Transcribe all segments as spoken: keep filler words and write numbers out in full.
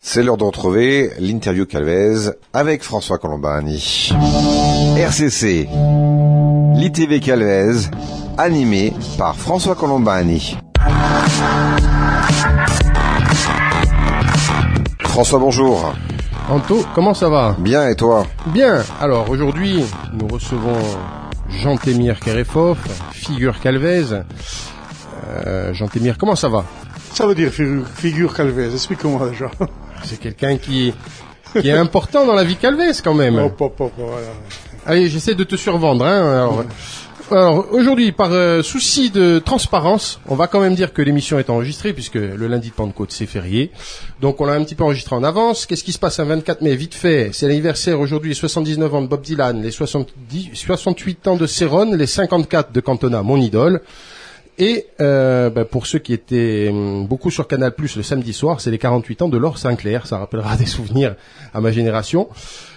C'est l'heure de retrouver l'interview Calvez avec François Colombani. R C C, l'I T V Calvez, animé par François Colombani. François, bonjour. Anto, comment ça va? Bien, et toi? Bien. Alors aujourd'hui, nous recevons Jean-Témir Kerefov, figure Calvez. Euh, Jean-Témir, comment ça va? Ça veut dire figure, figure Calvez, explique-moi déjà. C'est quelqu'un qui, qui est important dans la vie Calvez quand même. Hop, hop, hop, voilà. Allez, j'essaie de te survendre. Hein. Alors, alors aujourd'hui, par euh, souci de transparence, on va quand même dire que l'émission est enregistrée puisque le lundi de Pentecôte c'est férié. Donc on l'a un petit peu enregistré en avance. Qu'est-ce qui se passe un vingt-quatre mai? Vite fait, c'est l'anniversaire aujourd'hui, les soixante-dix-neuf ans de Bob Dylan, les soixante-dix, soixante-huit ans de Céron, les cinquante-quatre de Cantona, mon idole. Et euh, ben pour ceux qui étaient beaucoup sur Canal+, le samedi soir, c'est les quarante-huit ans de Laure Sinclair. Ça rappellera des souvenirs à ma génération.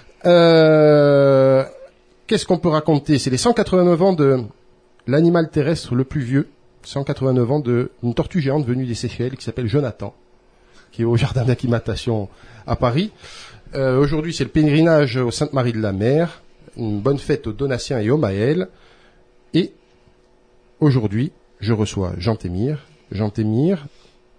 Euh, qu'est-ce qu'on peut raconter? C'est les cent quatre-vingt-neuf ans de l'animal terrestre le plus vieux. cent quatre-vingt-neuf ans d'une tortue géante venue des Seychelles qui s'appelle Jonathan, qui est au jardin d'acclimatation à Paris. Euh, aujourd'hui, c'est le pèlerinage aux Sainte-Marie de la Mer. Une bonne fête aux Donatiens et aux Maëls. Et aujourd'hui, je reçois Jean-Témir. Jean-Témir,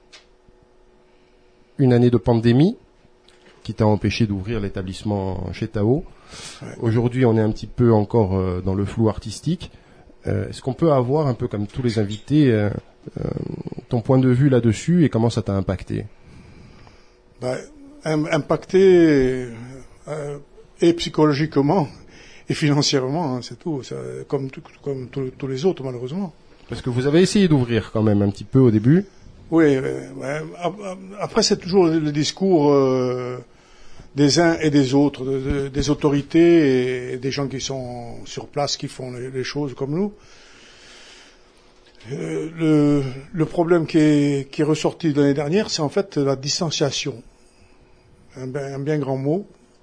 une année de pandémie qui t'a empêché d'ouvrir l'établissement chez Tao. Ouais. Aujourd'hui, on est un petit peu encore euh, dans le flou artistique. Euh, est-ce qu'on peut avoir, un peu comme tous les invités, euh, euh, ton point de vue là-dessus et comment ça t'a impacté? Bah, impacté euh, et psychologiquement et financièrement, hein, c'est tout. Ça, comme comme tous les autres, malheureusement. Parce que vous avez essayé d'ouvrir quand même un petit peu au début. Oui, ouais. Après c'est toujours le discours euh, des uns et des autres, de, de, des autorités et des gens qui sont sur place, qui font les, les choses comme nous. Euh, le, le problème qui est, qui est ressorti l'année dernière, c'est en fait la distanciation. Un, un bien grand mot.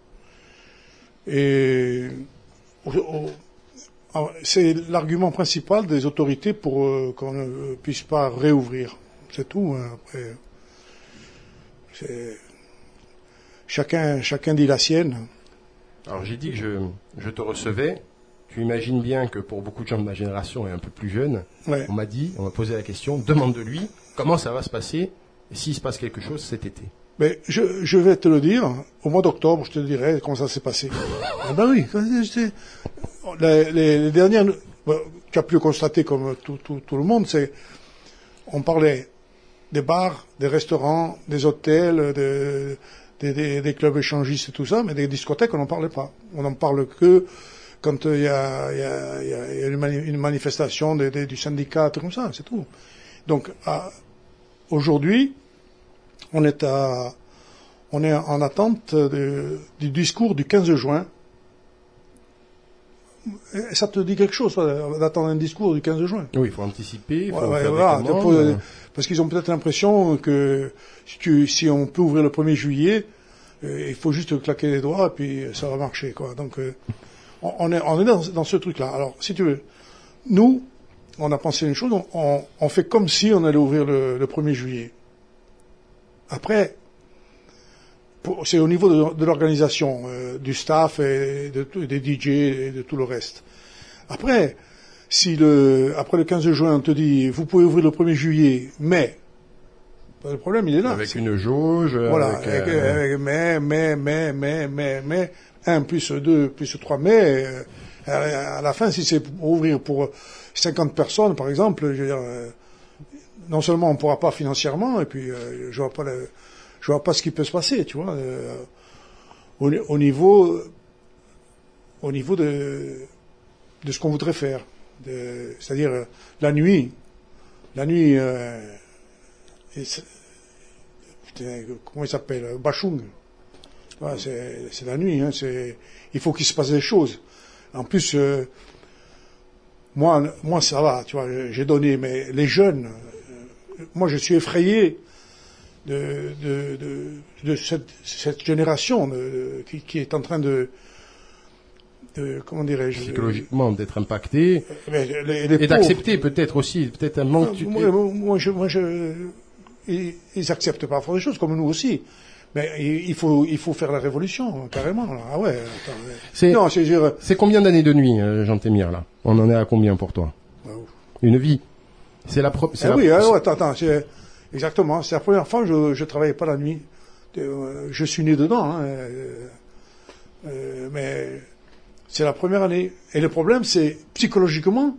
Et au, au, c'est l'argument principal des autorités pour euh, qu'on ne puisse pas réouvrir. C'est tout. Hein. Après, c'est... Chacun, chacun dit la sienne. Alors j'ai dit que je, je te recevais. Tu imagines bien que pour beaucoup de gens de ma génération et un peu plus jeunes, ouais. on m'a dit, on m'a posé la question, demande de lui comment ça va se passer et s'il se passe quelque chose cet été. Mais je, je vais te le dire, au mois d'octobre, je te dirai comment ça s'est passé. Ah ben oui, les, les, les dernières, ben, tu as pu constater comme tout, tout, tout le monde, c'est, on parlait des bars, des restaurants, des hôtels, de, des, des, des clubs échangistes et tout ça, mais des discothèques, on n'en parlait pas. On n'en parle que quand il y a, y a, y a, y a une, mani- une manifestation de, de, du syndicat, tout comme ça, c'est tout. Donc, à, aujourd'hui, on est à, on est en attente de, du discours du quinze juin. Et ça te dit quelque chose, toi, d'attendre un discours du quinze juin? Oui, il faut anticiper, il faut ouais, faire voilà, des commandes. Pour, parce qu'ils ont peut-être l'impression que si, tu, si on peut ouvrir le premier juillet, euh, il faut juste claquer les doigts et puis ça va marcher, quoi. Donc, euh, on, on est, on est dans, dans ce truc-là. Alors, si tu veux, nous, on a pensé une chose, on, on, on fait comme si on allait ouvrir le, le premier juillet. Après, pour, c'est au niveau de, de l'organisation, euh, du staff et de, des D J et de tout le reste. Après, si le, après le quinze juin, on te dit, vous pouvez ouvrir le premier juillet, mais, le problème, il est là. Avec c'est, une jauge. Voilà, avec, avec, euh... avec, mais, mais, mais, mais, mais, mais, un plus deux plus trois mais, euh, à la fin, si c'est pour ouvrir pour cinquante personnes, par exemple, je veux dire, euh, non seulement on ne pourra pas financièrement, et puis euh, je vois pas le, je vois pas ce qui peut se passer, tu vois, euh, au, au niveau, au niveau de, de ce qu'on voudrait faire, de, c'est-à-dire euh, la nuit, la nuit, euh, et putain, comment il s'appelle, Bachung, ouais, c'est, c'est la nuit, hein, c'est, il faut qu'il se passe des choses. En plus, euh, moi, moi ça va, tu vois, j'ai donné, mais les jeunes. Moi, je suis effrayé de, de, de, de cette, cette génération de, de, qui, qui est en train de, de comment dirais-je, psychologiquement d'être impacté mais les, les et d'accepter peut-être aussi, peut-être un manque. Moi, moi, moi, je, moi je, ils, ils acceptent parfois des choses comme nous aussi, Mais il faut, il faut faire la révolution, carrément. Là. Ah ouais. Attends, mais... C'est, non, c'est dire... c'est combien d'années de nuit, euh, Jean Témire, là? On en est à combien pour toi? Wow. Une vie. C'est la pro... c'est Ah la... oui, alors, attends, attends, c'est... exactement. C'est la première fois que je, je travaillais pas la nuit. Euh, je suis né dedans, hein, euh, euh, mais c'est la première année. Et le problème, c'est psychologiquement,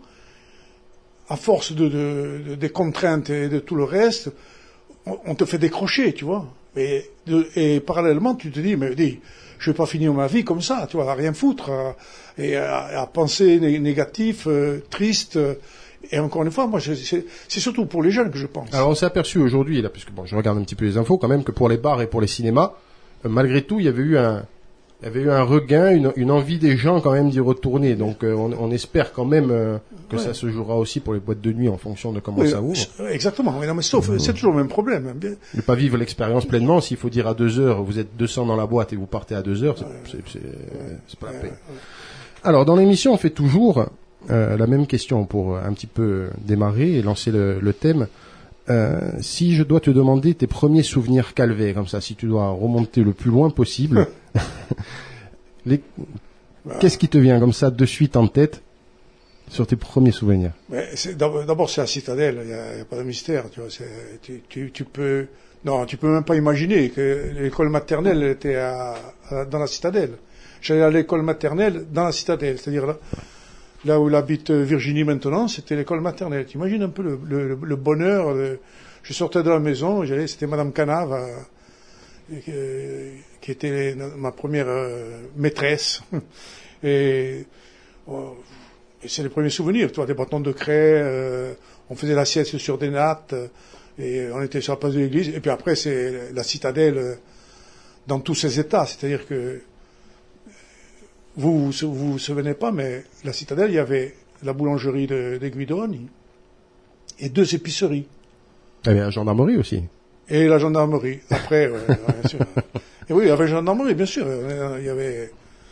à force de, de, de des contraintes et de tout le reste, on, on te fait décrocher, tu vois. Et, de, et parallèlement, tu te dis, mais dis, je vais pas finir ma vie comme ça, tu vois, à rien foutre, à, et à, à penser né, négatif, euh, triste. Euh, et encore une fois, moi, je, c'est, c'est surtout pour les jeunes que je pense. Alors, on s'est aperçu aujourd'hui, là, puisque bon, je regarde un petit peu les infos, quand même, que pour les bars et pour les cinémas, euh, malgré tout, il y avait eu un, il y avait eu un regain, une, une envie des gens quand même d'y retourner. Donc, euh, on, on espère quand même euh, que ouais. ça se jouera aussi pour les boîtes de nuit en fonction de comment oui, ça ouvre. Exactement. Mais non, mais sauf, mmh. c'est toujours le même problème. Hein. Ne pas vivre l'expérience pleinement. S'il faut dire à deux heures, vous êtes deux cents dans la boîte et vous partez à deux heures, c'est, ouais. c'est, c'est, ouais. c'est pas la peine. Ouais. Alors, dans l'émission, on fait toujours euh, la même question pour un petit peu démarrer et lancer le, le thème. Euh, si je dois te demander tes premiers souvenirs Calvet, comme ça, si tu dois remonter le plus loin possible, les... qu'est-ce qui te vient comme ça de suite en tête sur tes premiers souvenirs? Mais c'est, d'abord, c'est la citadelle, il n'y a, a pas de mystère, tu vois. C'est, tu, tu, tu peux, non, tu peux même pas imaginer que l'école maternelle était à, à, dans la citadelle. J'allais à l'école maternelle dans la citadelle, c'est-à-dire là, là où habite Virginie maintenant, c'était l'école maternelle. Tu imagines un peu le, le, le bonheur. Le... Je sortais de la maison, j'allais, c'était Madame Canave, euh, euh, qui était ma première euh, maîtresse. Et, oh, et c'est les premiers souvenirs, tu vois, des bâtons de craie, euh, on faisait la sieste sur des nattes, euh, et on était sur la place de l'église. Et puis après, c'est la citadelle euh, dans tous ses états, c'est-à-dire que Vous, vous vous vous souvenez pas, mais la citadelle, il y avait la boulangerie de, de Guidoni et deux épiceries. Il y avait la gendarmerie aussi. Et la gendarmerie. Après, ouais, bien sûr. Et oui, il y avait la gendarmerie, bien sûr. Il y avait.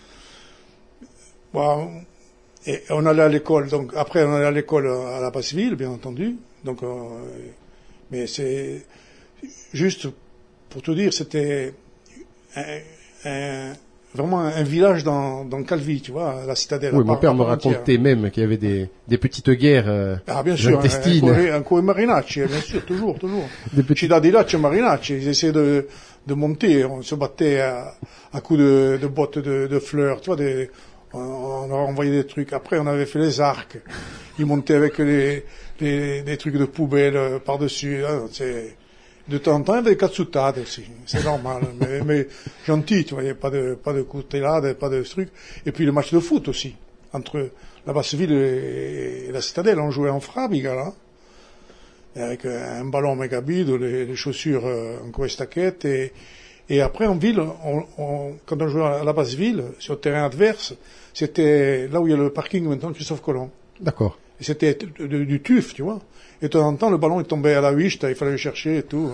Bon, et on allait à l'école. Donc après, on allait à l'école à la Basse-Ville, bien entendu. Donc, euh, mais c'est juste pour te dire, c'était un, un vraiment un village dans, dans Calvi, tu vois, la citadelle. Oui, mon père me racontait même qu'il y avait des, des petites guerres euh, ah, bien sûr, intestines. Un coup marinacci, bien sûr, toujours, toujours. Des petits dadilacci marinacci, ils essayaient de, de monter, on se battait à, à coups de, de bottes de, de fleurs, tu vois, des, on, on leur envoyait des trucs. Après, on avait fait les arcs. Ils montaient avec les, les, des trucs de poubelle par-dessus, hein, c'est... De temps en temps, il y avait des katsutades aussi. C'est normal. mais, mais gentil, tu vois. Il n'y avait pas de, pas de coutelade, pas de trucs. Et puis le match de foot aussi. Entre la Basse-Ville et, et la Citadelle. On jouait en Frabiga, là. Et avec un ballon méga bide, les, les chaussures euh, en couestaquette. Et, et après, en ville, on, on, quand on jouait à la Basse-Ville, sur le terrain adverse, c'était là où il y a le parking maintenant, Christophe Colomb. D'accord. Et c'était du, du, du tuf, tu vois. Et de temps en temps, le ballon est tombé à la huche, il fallait le chercher et tout.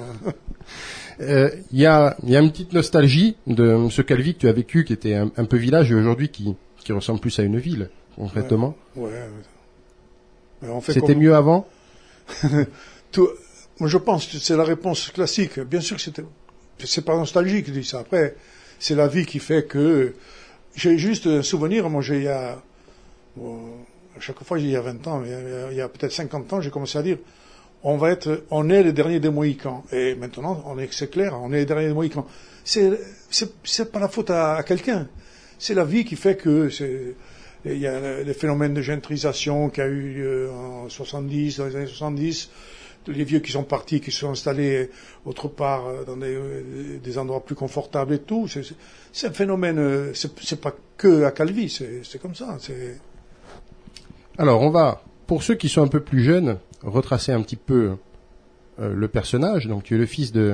Il euh, y a, y a une petite nostalgie de ce Calvi que tu as vécu, qui était un, un peu village, et aujourd'hui qui, qui ressemble plus à une ville, concrètement. Ouais. ouais. Mais on fait c'était comme... mieux avant. tout, moi, je pense que c'est la réponse classique. Bien sûr que c'était, c'est pas nostalgique, je dis ça. Après, c'est la vie qui fait que j'ai juste un souvenir. Moi, j'ai il y a bon, à chaque fois, il y a vingt ans, il y a, il y a peut-être cinquante ans, j'ai commencé à dire, on va être, on est les derniers des Mohicans. Et maintenant, on est, c'est clair, on est les derniers des Mohicans. C'est, c'est, c'est pas la faute à, à quelqu'un. C'est la vie qui fait que c'est, il y a les phénomènes de gentrisation qu'il y a eu euh, en soixante-dix, dans les années soixante-dix, les vieux qui sont partis, qui se sont installés autre part, dans des, des endroits plus confortables et tout. C'est, c'est, c'est un phénomène, c'est, c'est pas que à Calvi, c'est, c'est comme ça, c'est, alors, on va, pour ceux qui sont un peu plus jeunes, retracer un petit peu euh, le personnage. Donc, tu es le fils de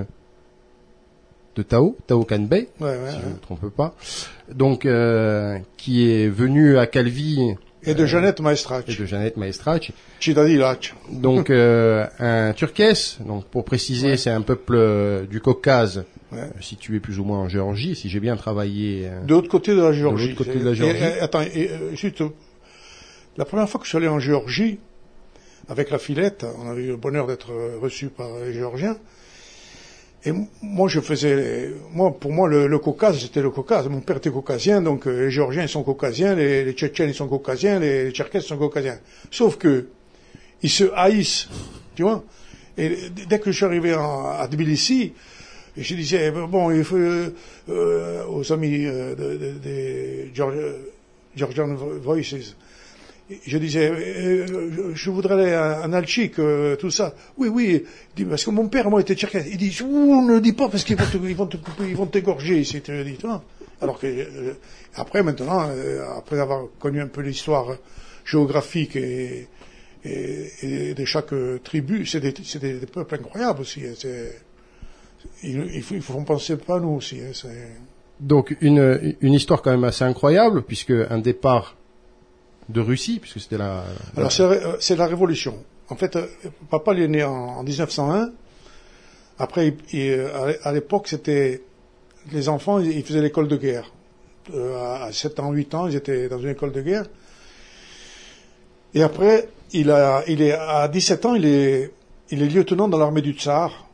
de Tao, Tao Kanbei, ouais, ouais, si ouais. je ne me trompe pas. Donc, euh, qui est venu à Calvi. Et de euh, Jeannette Maestrach. Et de Jeannette Maestrach. Cidadilac. Donc, euh, un Turkès. Donc, pour préciser, ouais. c'est un peuple euh, du Caucase, ouais. euh, situé plus ou moins en Géorgie, si j'ai bien travaillé. Euh, de l'autre côté de la Géorgie. De l'autre côté de la Géorgie. Et, et, attends, et, euh, juste... La première fois que je suis allé en Géorgie, avec la Filette, on avait eu le bonheur d'être reçus par les Géorgiens, Et moi, je faisais, moi, pour moi, le, le Caucase, c'était le Caucase. Mon père était caucasien, donc euh, les Géorgiens ils sont caucasiens, les, les Tchétchènes ils sont caucasiens, les, les Tcherkesses sont caucasiens. Sauf que ils se haïssent, tu vois. Et dès que je suis arrivé en, à Tbilissi, je disais bon, il faut euh, euh, aux amis euh, des de, de, Georgian Voices. Je disais, euh, je voudrais aller en Alchik, euh, tout ça. Oui, oui, parce que mon père, moi, était tcherkesse. Il dit, ouh, ne le dis pas parce qu'ils vont te, ils vont te couper, ils vont t'égorger si tu le dis, tu vois. Alors que, euh, après, maintenant, euh, après avoir connu un peu l'histoire géographique et, et, et de chaque tribu, c'est des, c'est des, des peuples incroyables aussi. Hein, c'est, ils, ils, ils font penser pas à nous aussi. Hein, c'est... Donc, une, une histoire quand même assez incroyable, puisque un départ de Russie, puisque c'était la... la... Alors, c'est, c'est la Révolution. En fait, papa, il est né en, en dix-neuf cent un. Après, il, il, à l'époque, c'était... Les enfants, ils faisaient l'école de guerre. Euh, à sept ans, huit ans, ils étaient dans une école de guerre. Et après, il a, il est, à dix-sept ans, il est, il est lieutenant dans l'armée du Tsar.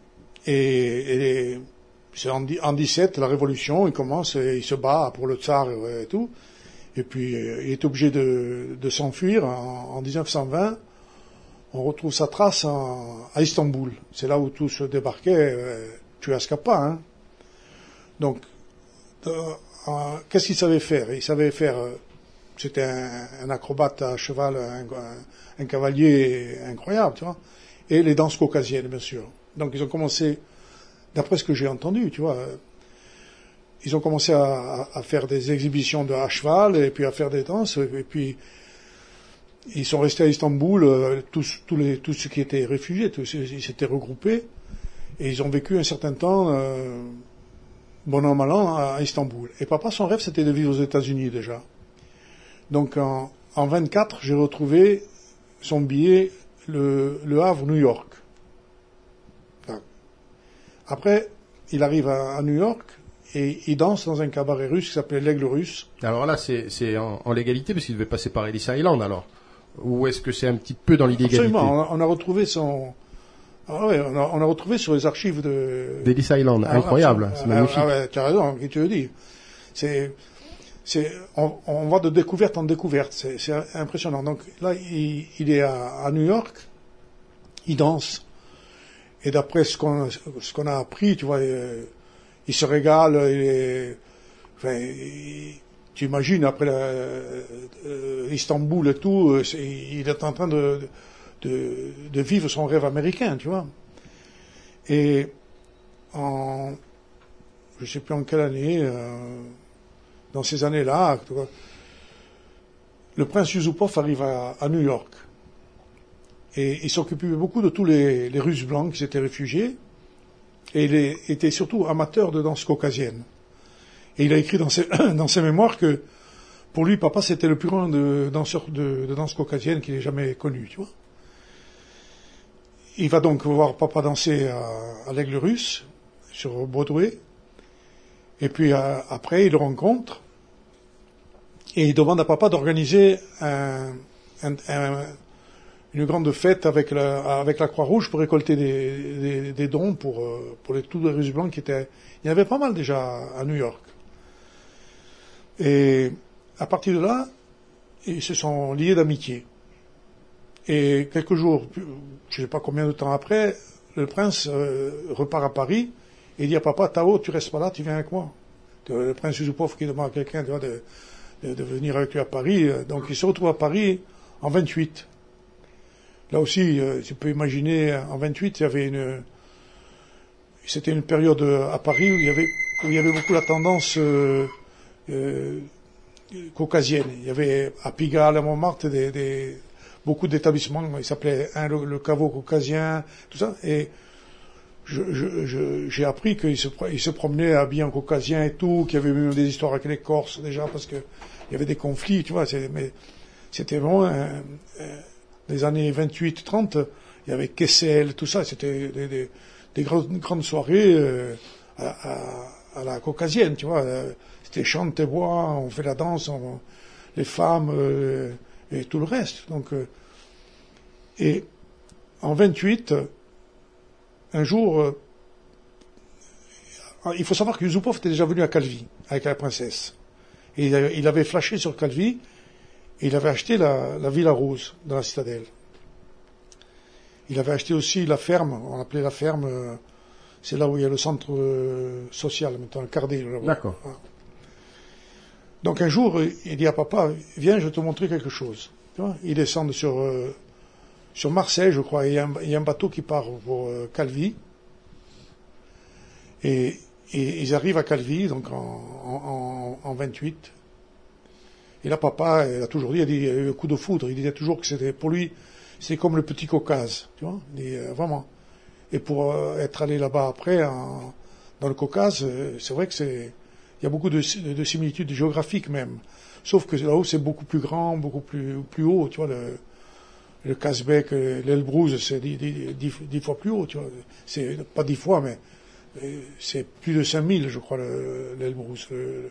Et, et c'est en, en dix-sept, la Révolution, il commence, et il se bat pour le Tsar et, et tout. Et puis, il est obligé de, de s'enfuir. En, en dix-neuf cent vingt, on retrouve sa trace en, à Istanbul. C'est là où tous débarquaient. Euh, tu escapes pas, hein. Donc, euh, euh, qu'est-ce qu'il savait faire? Il savait faire... Euh, c'était un, un acrobate à cheval, un, un, un cavalier incroyable, tu vois. Et les danses caucasiennes, bien sûr. Donc, ils ont commencé, d'après ce que j'ai entendu, tu vois... Euh, ils ont commencé à, à faire des exhibitions de à cheval et puis à faire des danses. Et puis, ils sont restés à Istanbul, tous, tous, les, tous ceux qui étaient réfugiés, tous, ils s'étaient regroupés. Et ils ont vécu un certain temps, euh, bon an, mal an, à Istanbul. Et papa, son rêve, c'était de vivre aux États-Unis déjà. Donc, en, en vingt-quatre, j'ai retrouvé son billet, le, le Havre, New York. Enfin, après, il arrive à, à New York. Et il danse dans un cabaret russe qui s'appelait l'Aigle Russe. Alors là, c'est, c'est en, en légalité, parce qu'il devait passer par Ellis Island, alors. Ou est-ce que c'est un petit peu dans l'illégalité? Absolument. On a, on a retrouvé son... Ah ouais, on a, on a retrouvé sur les archives de... d'Ellis Island. Ah, incroyable. Ah, c'est magnifique. Ah ouais, tu as raison, qui te le dis. C'est... c'est on, on va de découverte en découverte. C'est, c'est impressionnant. Donc là, il, il est à, à New York. Il danse. Et d'après ce qu'on, ce qu'on a appris, tu vois... Euh, il se régale, il est, enfin, il, tu imagines après la, euh, Istanbul et tout, c'est, il est en train de, de, de vivre son rêve américain, tu vois. Et en, je sais plus en quelle année, euh, dans ces années-là, tu vois, le prince Yusupov arrive à, à New York. Et il s'occupait beaucoup de tous les, les Russes blancs qui s'étaient réfugiés. Et il est, était surtout amateur de danse caucasienne. Et il a écrit dans ses, dans ses mémoires que, pour lui, papa, c'était le plus grand de, danseur de, de danse caucasienne qu'il ait jamais connu, tu vois. Il va donc voir papa danser à, à l'Aigle Russe, sur Broadway. Et puis, à, après, il le rencontre. Et il demande à papa d'organiser un, un, un une grande fête avec la, avec la Croix-Rouge pour récolter des, des, des dons pour, pour les, tous les Russes blancs qui étaient... Il y en avait pas mal déjà à New York. Et à partir de là, ils se sont liés d'amitié. Et quelques jours, je ne sais pas combien de temps après, le prince euh, repart à Paris et dit à papa, Tao, tu restes pas là, tu viens avec moi. Le prince Yusupov qui demande à quelqu'un de, de, de venir avec lui à Paris. Donc il se retrouve à Paris en vingt-huit. Là aussi, euh, tu peux imaginer, en vingt-huit, il y avait une, c'était une période à Paris où il y avait, où il y avait beaucoup la tendance euh, euh, caucasienne. Il y avait à Pigalle, à Montmartre, des, des, beaucoup d'établissements. Il s'appelait hein, le, le caveau caucasien, tout ça. Et je, je, je, j'ai appris qu'il se, il se promenait habillé en caucasien et tout, qu'il y avait même des histoires avec les Corses déjà, parce que il y avait des conflits, tu vois. C'est, mais c'était vraiment un, un, les années vingt-huit trente, il y avait Kessel, tout ça, c'était des, des, des grandes, grandes soirées euh, à, à, à la caucasienne, tu vois. C'était chante et bois, on fait la danse, on, les femmes euh, et tout le reste. Donc, euh, et en vingt-huit, un jour, euh, il faut savoir que Yusupov était déjà venu à Calvi, avec la princesse. Et il, il avait flashé sur Calvi, et il avait acheté la, la Villa Rose, dans la citadelle. Il avait acheté aussi la ferme, on appelait la ferme, euh, c'est là où il y a le centre euh, social, maintenant, le Cardet. D'accord. Voilà. Donc un jour, il dit à papa, viens, je vais te montrer quelque chose. Tu vois, ils descendent sur, euh, sur Marseille, je crois, et il y, a un, il y a un bateau qui part pour euh, Calvi. Et, et ils arrivent à Calvi, donc en, en, en vingt-huit. Et là, papa, il a toujours dit, il a dit, il y a eu un coup de foudre. Il disait toujours que c'était, pour lui, c'est comme le petit Caucase, tu vois, il dit, euh, vraiment. Et pour euh, être allé là-bas après, en, dans le Caucase, euh, c'est vrai que c'est, il y a beaucoup de, de similitudes géographiques même. Sauf que là-haut, c'est beaucoup plus grand, beaucoup plus, plus haut, tu vois, le, le Kazbek, l'Elbrouz, c'est dix, dix, dix, dix fois plus haut, tu vois. C'est, pas dix fois, mais, c'est plus de cinq mille, je crois, l'Elbrouz.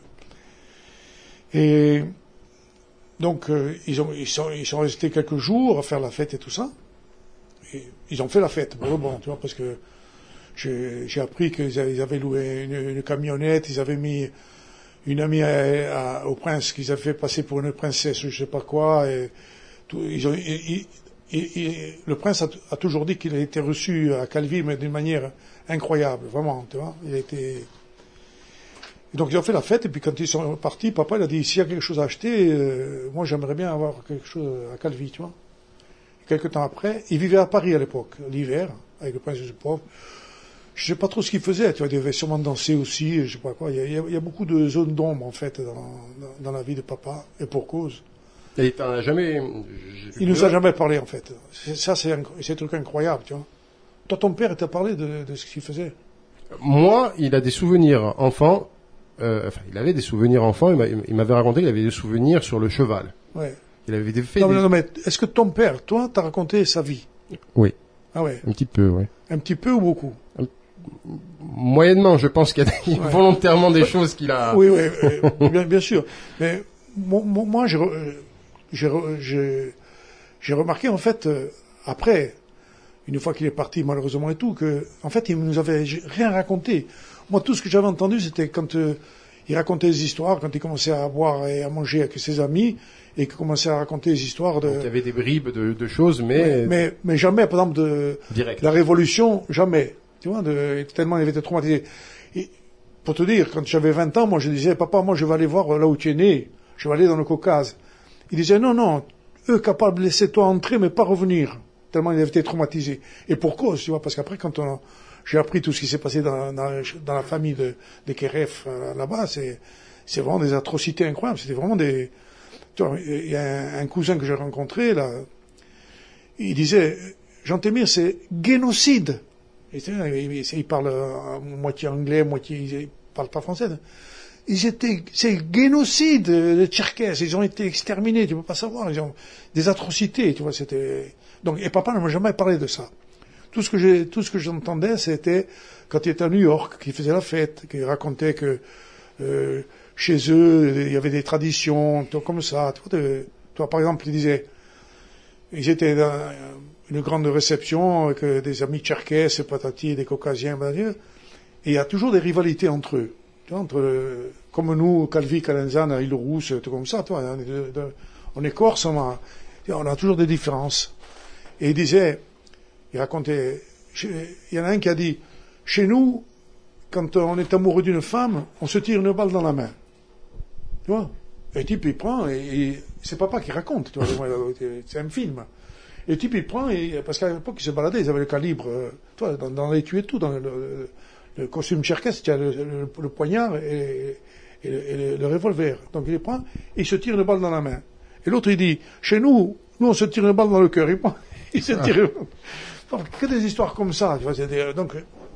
Et, donc, euh, ils, ont, ils, sont, ils sont restés quelques jours à faire la fête et tout ça. Et ils ont fait la fête, pour le bon, tu vois, parce que j'ai, j'ai appris qu'ils avaient loué une, une camionnette, ils avaient mis une amie à, à, au prince qu'ils avaient fait passer pour une princesse, je sais pas quoi. Et tout, ils ont, et, et, et, le prince a, a toujours dit qu'il a été reçu à Calvi, mais d'une manière incroyable, vraiment, tu vois. Il a été... Donc ils ont fait la fête, et puis quand ils sont partis, papa il a dit, s'il y a quelque chose à acheter, euh, moi j'aimerais bien avoir quelque chose à Calvi, tu vois. Et quelque temps après, il vivait à Paris à l'époque, l'hiver, avec le prince Yusupov. Je sais pas trop ce qu'il faisait, tu vois, il devait sûrement danser aussi, je sais pas quoi. Il y a, il y a, il y a beaucoup de zones d'ombre, en fait, dans, dans, dans la vie de papa, et pour cause. Et t'en as jamais... Il nous a jamais parlé, en fait. C'est, ça, c'est un, c'est un truc incroyable, tu vois. Toi, ton père, il t'a parlé de, de ce qu'il faisait? Moi, il a des souvenirs enfants. Euh, enfin, il avait des souvenirs enfants. Il m'avait raconté qu'il avait des souvenirs sur le cheval. Ouais. Il avait des faits. Non, des... non, mais est-ce que ton père, toi, t'a raconté sa vie? Oui. Ah ouais. Un petit peu, oui. Un petit peu ou beaucoup? Un... Moyennement, je pense qu'il y a des... ouais. volontairement des choses qu'il a. Oui, oui, euh, bien, bien sûr. Mais moi, moi j'ai, j'ai, j'ai, j'ai remarqué en fait euh, après. Une fois qu'il est parti, malheureusement et tout, que, en fait, il nous avait rien raconté. Moi, tout ce que j'avais entendu, c'était quand euh, il racontait des histoires, quand il commençait à boire et à manger avec ses amis, et qu'il commençait à raconter des histoires de... Donc, il y avait des bribes de, de choses, mais... mais... Mais, mais jamais, par exemple, de... Direct. La Révolution, jamais. Tu vois, de, tellement il avait été traumatisé. Et, pour te dire, quand j'avais vingt ans, moi, je disais, papa, moi, je vais aller voir là où tu es né. Je vais aller dans le Caucase. Il disait, non, non, eux capables de laisser toi entrer, mais pas revenir. Tellement il avait été traumatisé. Et pour cause, tu vois, parce qu'après, quand on a, j'ai appris tout ce qui s'est passé dans, dans, dans la famille de, de Keref, euh, là-bas, c'est, c'est vraiment des atrocités incroyables. C'était vraiment des, tu vois, il y a un, un cousin que j'ai rencontré, là, il disait, Jean Témir, c'est génocide. Et il, il parle euh, moitié anglais, moitié, il parle pas français. Ils étaient, c'est génocide, les Tcherkesses, ils ont été exterminés, tu peux pas savoir, ils ont des atrocités, tu vois, c'était, donc, et papa ne m'a jamais parlé de ça. Tout ce que j'ai, tout ce que j'entendais, c'était quand il était à New York, qu'il faisait la fête, qu'il racontait que euh, chez eux, il y avait des traditions, comme ça. Toi, de, toi, par exemple, il disait, ils étaient dans une grande réception avec des amis tcherkesses, patati, des caucasiens, et il y a toujours des rivalités entre eux. Tu vois, entre, comme nous, Calvi, Calenzane, Île-Rousse, tout comme ça, toi, on est, de, de, on est corse, on a, on a toujours des différences. Et il disait, il racontait, il y en a un qui a dit, chez nous, quand on est amoureux d'une femme, on se tire une balle dans la main. Tu vois? Et le type, il prend, et, et c'est papa qui raconte, tu vois, c'est un film. Et le type, il prend, et, parce qu'à l'époque, ils se baladaient, ils avaient le calibre, tu vois, dans, dans les tués tout, dans le, le, le costume tcherkesse, il y a le, le, le poignard et, et, le, et le, le revolver. Donc il les prend, et il se tire une balle dans la main. Et l'autre, il dit, chez nous, nous, on se tire une balle dans le cœur. Il prend, il se tire. Ah. Donc, que des histoires comme ça, tu vois, c'est des, donc,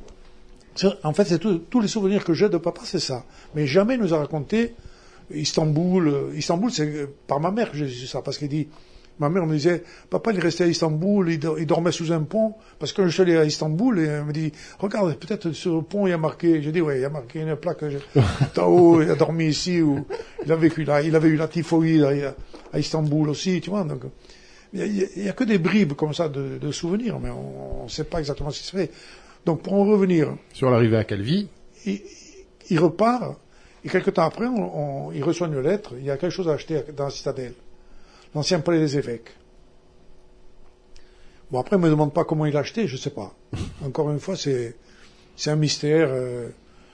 en fait, c'est tout, tous les souvenirs que j'ai de papa, c'est ça. Mais jamais il nous a raconté Istanbul. Istanbul, c'est par ma mère que j'ai su ça, parce qu'il dit, ma mère me disait, papa, il restait à Istanbul, il, il dormait sous un pont, parce que quand je suis allé à Istanbul, et elle me dit, regarde, peut-être sur le pont, il y a marqué, j'ai dit, ouais, il y a marqué une plaque, Tao, il a dormi ici, ou il a vécu là, il avait eu la typhoïde à, à Istanbul aussi, tu vois, donc, il y, y a que des bribes comme ça de, de souvenirs, mais on ne sait pas exactement ce qui se fait. Donc, pour en revenir. Sur l'arrivée à Calvi. Il, il repart, et quelque temps après, on, on, il reçoit une lettre, il y a quelque chose à acheter dans la citadelle. L'ancien palais des évêques. Bon, après, ne me demande pas comment il l'a acheté, je sais pas. Encore une fois, c'est, c'est un mystère. Euh...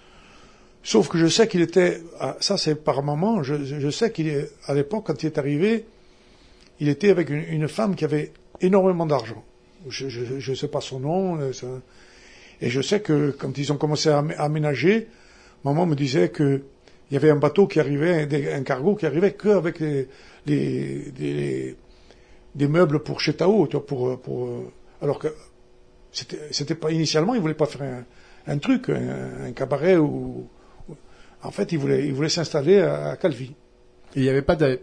Sauf que je sais qu'il était, ah, ça c'est par moment, je, je sais qu'il est, à l'époque, quand il est arrivé, il était avec une, une femme qui avait énormément d'argent. Je ne sais pas son nom. Ça, et je sais que quand ils ont commencé à aménager, maman me disait que il y avait un bateau qui arrivait, un cargo qui arrivait qu'avec les, les, des, des meubles pour chez Tao, tu vois, pour, pour, alors que c'était, c'était pas, initialement, ils voulaient pas faire un, un truc, un, un cabaret ou, en fait, ils voulaient, ils voulaient s'installer à, à Calvi. Et il n'y avait pas de,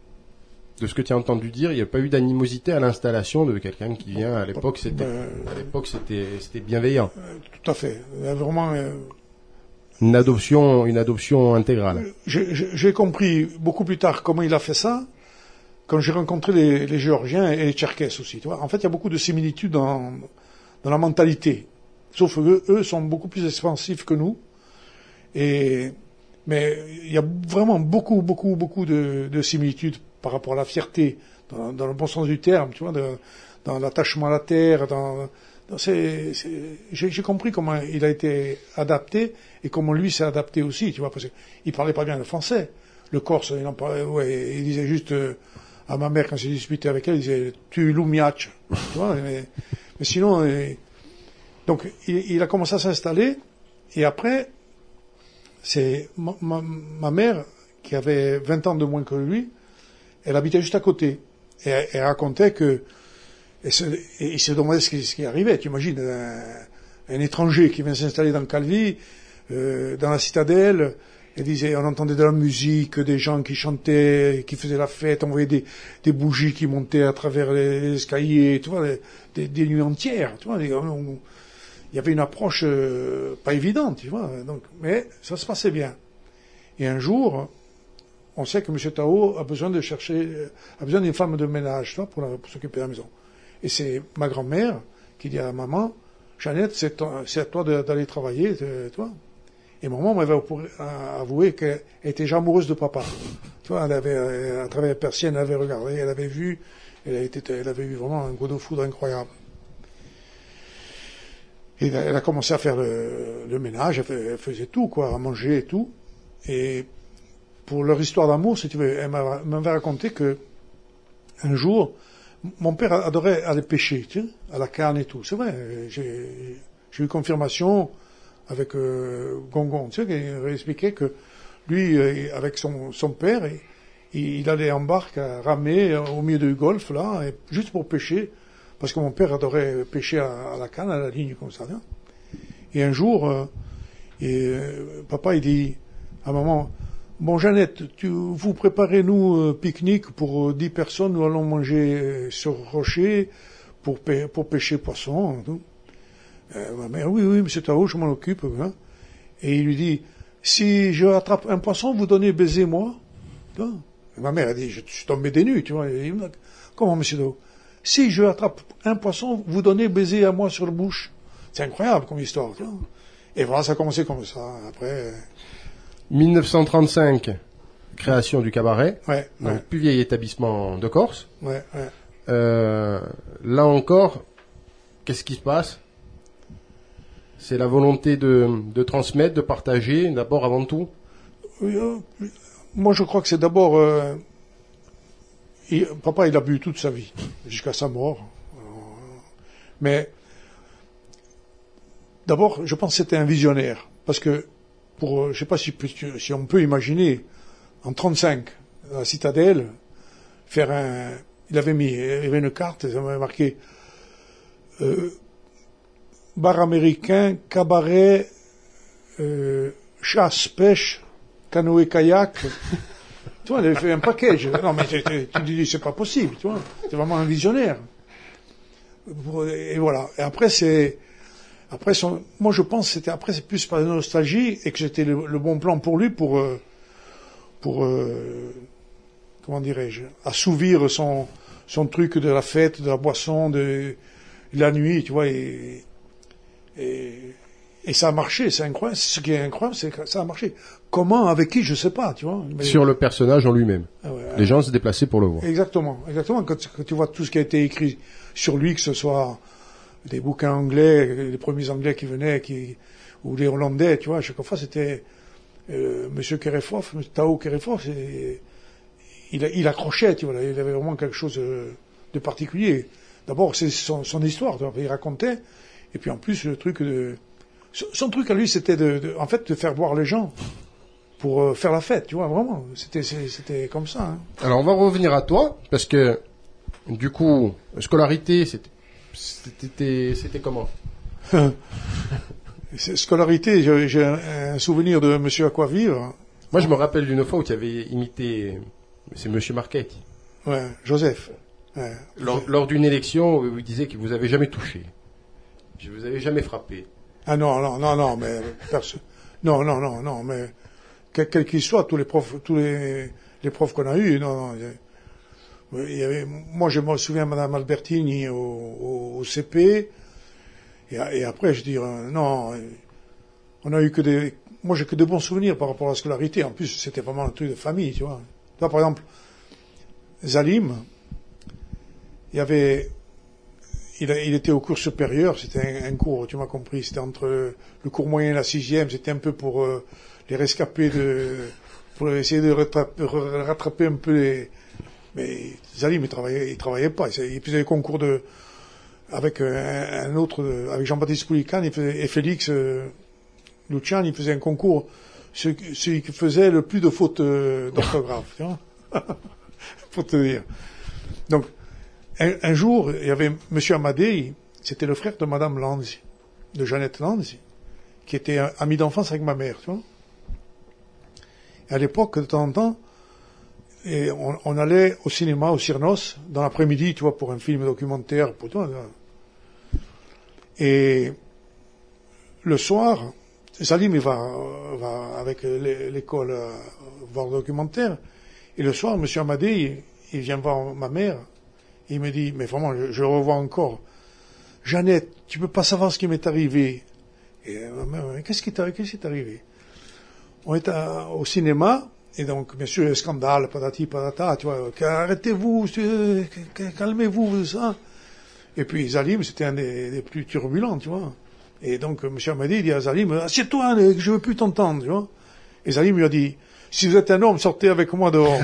de ce que tu as entendu dire, il n'y a pas eu d'animosité à l'installation de quelqu'un qui vient, à l'époque, c'était, ben, à l'époque, c'était, c'était bienveillant. Euh, tout à fait. Vraiment, euh, Une adoption, une adoption intégrale. J'ai, j'ai compris beaucoup plus tard comment il a fait ça, quand j'ai rencontré les, les Géorgiens et les Tcherkesses aussi. Tu vois, en fait, il y a beaucoup de similitudes dans, dans la mentalité. Sauf que eux sont beaucoup plus expansifs que nous. Et, mais il y a vraiment beaucoup, beaucoup, beaucoup de, de similitudes par rapport à la fierté, dans, dans le bon sens du terme, tu vois, de, dans l'attachement à la terre, dans, dans c'est, c'est, j'ai, j'ai compris comment il a été adapté et comment lui s'est adapté aussi, tu vois, parce qu'il parlait pas bien le français. Le Corse, il en parlait, ouais, il disait juste, euh, à ma mère, quand j'ai discuté avec elle, il disait, tu lumiach, tu vois, mais, mais sinon, euh, donc, il, il a commencé à s'installer, et après, c'est ma, ma, ma mère, qui avait vingt ans de moins que lui, elle habitait juste à côté. Et elle, elle racontait que, et, se, et il se demandait ce qui, ce qui arrivait. Tu imagines, un, un étranger qui vient s'installer dans Calvi, euh, dans la citadelle. Elle disait, on entendait de la musique, des gens qui chantaient, qui faisaient la fête, on voyait des, des bougies qui montaient à travers les escaliers, tu vois, des, des nuits entières, tu vois. On, il y avait une approche euh, pas évidente, tu vois. Donc, mais ça se passait bien. Et un jour, on sait que M. Tao a besoin de chercher, a besoin d'une femme de ménage, tu vois, pour, la, pour s'occuper de la maison. Et c'est ma grand-mère qui dit à maman, Jeannette, c'est, c'est à toi de, d'aller travailler, tu vois. Et maman m'avait avoué qu'elle était déjà amoureuse de papa. Tu vois, elle avait, à travers la persienne, elle avait regardé, elle avait vu, elle, a été, elle avait eu vraiment un coup de foudre incroyable. Et elle a commencé à faire le, le ménage, elle, fait, elle faisait tout, quoi, à manger et tout. Et pour leur histoire d'amour, si tu veux, elle m'avait raconté que un jour, mon père adorait aller pêcher, tu sais, à la canne et tout. C'est vrai, j'ai, j'ai eu confirmation avec euh, Gongon, tu sais, qui expliquait que lui, euh, avec son, son père, il, il allait en barque à ramer au milieu du golfe, là, et, juste pour pêcher, parce que mon père adorait pêcher à, à la canne, à la ligne comme ça. Hein. Et un jour, euh, et, euh, papa, il dit à maman, bon, Jeannette, tu, vous préparez-nous euh, pique-nique pour euh, dix personnes, nous allons manger euh, sur rocher pour, pê- pour pêcher poisson. Tout. Euh, ma mère, oui, oui, monsieur Tao, je m'en occupe. Hein. Et il lui dit, si je attrape un poisson, vous donnez baiser moi. Hein. Ma mère a dit, je suis tombé des nues, tu vois. Il dit, comment, monsieur Tao? Si je attrape un poisson, vous donnez baiser à moi sur la bouche. C'est incroyable comme histoire. Tu vois. Et voilà, ça a commencé comme ça. Après. dix-neuf cent trente-cinq, création du cabaret. Ouais. Donc, ouais. plus vieil établissement de Corse. Ouais, ouais. Euh, là encore, qu'est-ce qui se passe? C'est la volonté de, de transmettre, de partager, d'abord avant tout. Oui, euh, moi, je crois que c'est d'abord. Euh, il, papa, il a bu toute sa vie, jusqu'à sa mort. Mais d'abord, je pense que c'était un visionnaire, parce que pour, je sais pas si, si on peut imaginer, en trente-cinq, à la citadelle, faire un. Il avait mis, il y avait une carte, ça m'avait marqué. Euh, bar américain, cabaret, euh, chasse, pêche, canoë, kayak. Tu vois, il avait fait un package. Non, mais tu, tu, tu dis, c'est pas possible, tu vois. C'est vraiment un visionnaire. Et voilà. Et après, c'est, après son, moi je pense que c'était, après c'est plus par la nostalgie et que c'était le, le bon plan pour lui pour, euh, pour, euh, comment dirais-je, assouvir son, son truc de la fête, de la boisson, de, de la nuit, tu vois, et, et Et ça a marché, c'est incroyable. Ce qui est incroyable, c'est que ça a marché. Comment, avec qui, je sais pas, tu vois. Mais... Sur le personnage en lui-même. Ah ouais, les gens se déplaçaient pour le voir. Exactement, exactement. Quand, quand tu vois tout ce qui a été écrit sur lui, que ce soit des bouquins anglais, les premiers anglais qui venaient, qui, ou les hollandais, tu vois, à chaque fois c'était euh, Monsieur Kerefoff, Tao Kerefoff, il, il accrochait, tu vois, il avait vraiment quelque chose de, de particulier. D'abord, c'est son, son histoire, tu vois, il racontait, et puis en plus le truc de, son truc à lui, c'était de, de, en fait, de faire boire les gens pour euh, faire la fête, tu vois, vraiment. C'était, c'était comme ça. Hein. Alors, on va revenir à toi, parce que, du coup, scolarité, c'était, c'était, c'était comment? Scolarité, j'ai, j'ai un, un souvenir de Monsieur Aquavivre. Moi, je me rappelle d'une fois où tu avais imité, c'est Monsieur Marquette. Ouais, Joseph. Ouais. Lors, lors d'une élection, où il disait que vous avez jamais touché. Je vous avais jamais frappé. Ah non, non, non, non, mais perso... non, non, non, non, mais quel, quel qu'il soit, tous les profs, tous les, les profs qu'on a eus, non, non. Il y avait, moi, je me souviens, Madame Albertini au, au, au C P, et, et après, je dis, euh, non, on a eu que des, moi, j'ai que de bons souvenirs par rapport à la scolarité. En plus, c'était vraiment un truc de famille, tu vois. Là, par exemple, Zalim, il y avait, il, a, il était au cours supérieur, c'était un, un cours, tu m'as compris, c'était entre le cours moyen et la sixième, c'était un peu pour euh, les rescapés de, pour essayer de rattraper, rattraper un peu les, mais Zalim, il travaillait, il travaillait pas, il faisait des concours de, avec un, un autre, avec Jean-Baptiste Koulikan, il faisait, et Félix euh, Lucian, il faisait un concours, celui, celui qui faisait le plus de fautes euh, d'orthographe, tu vois, pour te dire. Donc, Un, un jour, il y avait Monsieur Amadei, c'était le frère de Madame Lanzi, de Jeannette Lanzi, qui était un, ami d'enfance avec ma mère, tu vois. Et à l'époque, de temps en temps, et on, on allait au cinéma, au Cyrnos, dans l'après-midi, tu vois, pour un film documentaire, pour toi. Et le soir, Salim, il va, va avec l'école euh, voir le documentaire, et le soir, Monsieur Amadei, il vient voir ma mère. Il me dit, mais vraiment, je, je le revois encore. Jeannette, tu peux pas savoir ce qui m'est arrivé. Et ma mère, qu'est-ce qui t'est, qu'est-ce qui t'est arrivé? On est à, au cinéma, et donc, bien sûr, scandale, patati, patata, tu vois, arrêtez-vous, calmez-vous, ça. Et puis, Zalim, c'était un des, des plus turbulents, tu vois. Et donc, monsieur m'a dit, il dit à Zalim, assieds-toi, je veux plus t'entendre, tu vois. Et Zalim lui a dit, si vous êtes un homme, sortez avec moi dehors.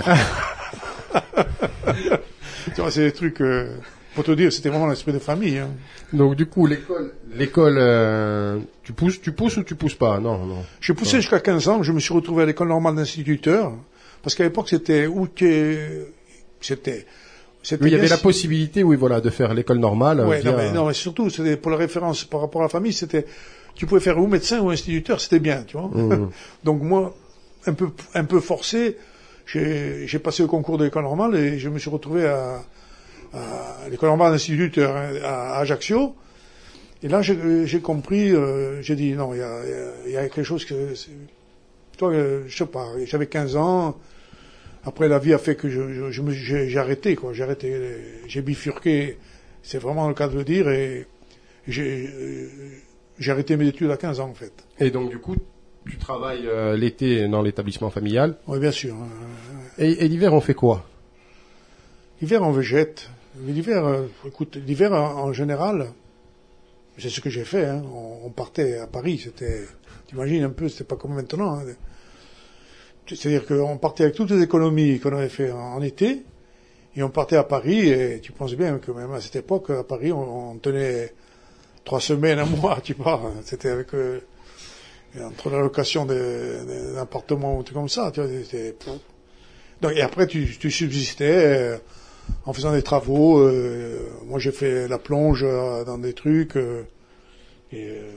Tu vois, c'est des trucs, euh, pour te dire, c'était vraiment l'esprit de famille. Hein. Donc du coup, l'école, l'école, euh, tu pousses, tu pousses ou tu pousses pas? Non, non. J'ai poussé non. Jusqu'à quinze ans. Je me suis retrouvé à l'école normale d'instituteur, parce qu'à l'époque c'était où c'était. C'était oui, il y avait la possibilité, oui, voilà, de faire l'école normale. Ouais, via... non, mais, non, mais surtout, c'était pour la référence par rapport à la famille, c'était, tu pouvais faire ou médecin ou instituteur, c'était bien, tu vois. Mmh. Donc moi, un peu, un peu forcé. J'ai, j'ai passé le concours de l'école normale et je me suis retrouvé à, à l'école normale d'instituteur à Ajaccio. Et là, j'ai, j'ai compris, euh, j'ai dit non, il y a, il y a quelque chose que, toi, je sais pas, j'avais quinze ans. Après, la vie a fait que je, je, je me, j'ai, j'ai arrêté, quoi. J'ai arrêté, j'ai bifurqué. C'est vraiment le cas de le dire et j'ai, j'ai arrêté mes études à quinze ans, en fait. Et donc, du coup, tu travailles euh, l'été dans l'établissement familial? Oui, bien sûr. Et, et l'hiver, on fait quoi? L'hiver, on végète. L'hiver, euh, écoute, l'hiver, en, en général, c'est ce que j'ai fait. Hein. On, on partait à Paris. C'était, t'imagines un peu, c'était pas comme maintenant. Hein. C'est-à-dire qu'on partait avec toutes les économies qu'on avait fait en, en été, et on partait à Paris. Et tu penses bien que même à cette époque, à Paris, on, on tenait trois semaines, un mois, tu vois. C'était avec euh, entre la location d'un appartement ou tout comme ça, tu vois, c'était... Donc, et après, tu, tu subsistais euh, en faisant des travaux. Euh, moi, j'ai fait la plonge euh, dans des trucs. Euh, et, euh...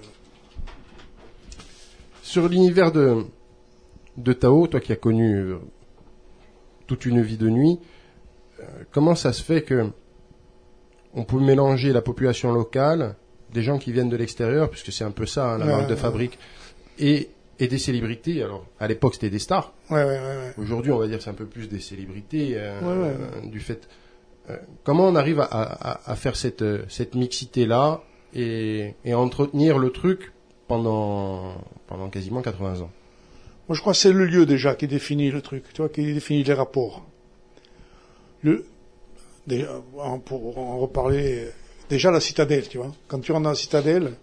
Sur l'univers de, de Tao, toi qui as connu euh, toute une vie de nuit, euh, comment ça se fait que on peut mélanger la population locale, des gens qui viennent de l'extérieur, puisque c'est un peu ça, hein, la ouais, marque de fabrique, Et, et des célébrités. Alors, à l'époque, c'était des stars. Ouais, ouais, ouais, ouais. Aujourd'hui, on va dire que c'est un peu plus des célébrités, euh, ouais, ouais, ouais. Euh, du fait. Euh, comment on arrive à, à, à faire cette, cette mixité-là et, et à entretenir le truc pendant, pendant quasiment quatre-vingts ans. Moi, je crois que c'est le lieu déjà qui définit le truc, tu vois, qui définit les rapports. Le, déjà, pour en reparler, déjà la citadelle, tu vois. Quand tu rentres dans la citadelle,